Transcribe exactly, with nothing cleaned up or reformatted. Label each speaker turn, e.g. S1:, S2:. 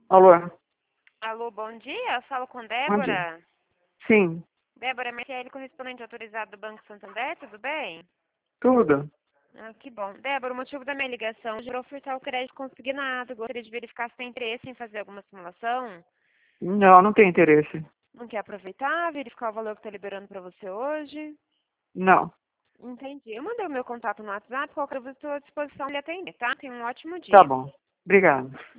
S1: Alô?
S2: Alô, bom dia. Falo com
S1: Bom dia.
S2: Débora.
S1: Sim,
S2: Débora Merciel, correspondente autorizado do Banco Santander, tudo bem?
S1: tudo.
S2: Ah, que bom. Débora, o motivo da minha ligação é ofertar o crédito consignado. Gostaria de verificar se tem interesse em fazer alguma simulação.
S1: Não, não tem interesse.
S2: Não quer aproveitar, verificar o valor que está liberando para você hoje?
S1: Não.
S2: Entendi. Eu mandei o meu contato no WhatsApp, qualquer coisa estou à disposição de atender, tá? Tenha um ótimo
S1: Tá
S2: dia.
S1: bom. Obrigado.